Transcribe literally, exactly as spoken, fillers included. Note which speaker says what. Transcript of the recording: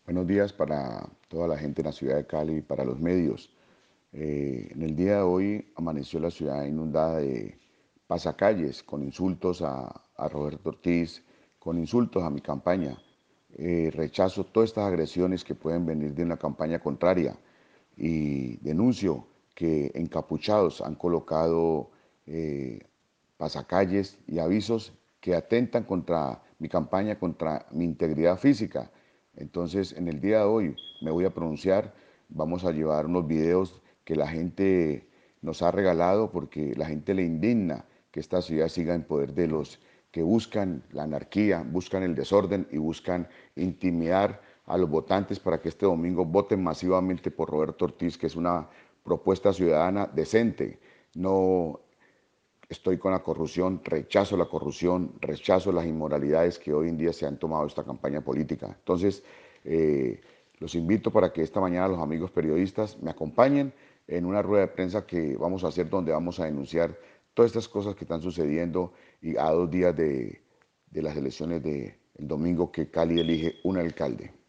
Speaker 1: Buenos días para toda la gente en la ciudad de Cali y para los medios. Eh, en el día de hoy amaneció la ciudad inundada de pasacalles con insultos a, a Roberto Ortiz, con insultos a mi campaña. Eh, rechazo todas estas agresiones que pueden venir de una campaña contraria y denuncio que encapuchados han colocado eh, pasacalles y avisos que atentan contra mi campaña, contra mi integridad física. Entonces, en el día de hoy me voy a pronunciar, vamos a llevar unos videos que la gente nos ha regalado porque la gente le indigna que esta ciudad siga en poder de los que buscan la anarquía, buscan el desorden y buscan intimidar a los votantes para que este domingo voten masivamente por Roberto Ortiz, que es una propuesta ciudadana decente. No estoy con la corrupción, rechazo la corrupción, rechazo las inmoralidades que hoy en día se han tomado esta campaña política. Entonces, eh, los invito para que esta mañana los amigos periodistas me acompañen en una rueda de prensa que vamos a hacer donde vamos a denunciar todas estas cosas que están sucediendo y a dos días de, de las elecciones del domingo que Cali elige un alcalde.